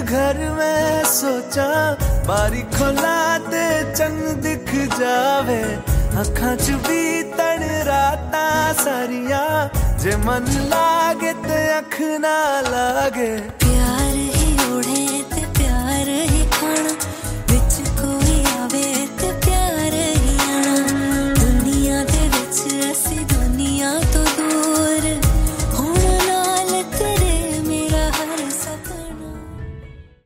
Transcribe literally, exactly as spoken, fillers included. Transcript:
घर में सोचा बारी खोला ते चंग दिख जावे अखां च भी तन राता सारिया जे मन लागे ते अख ना लागे प्यार ही उड़े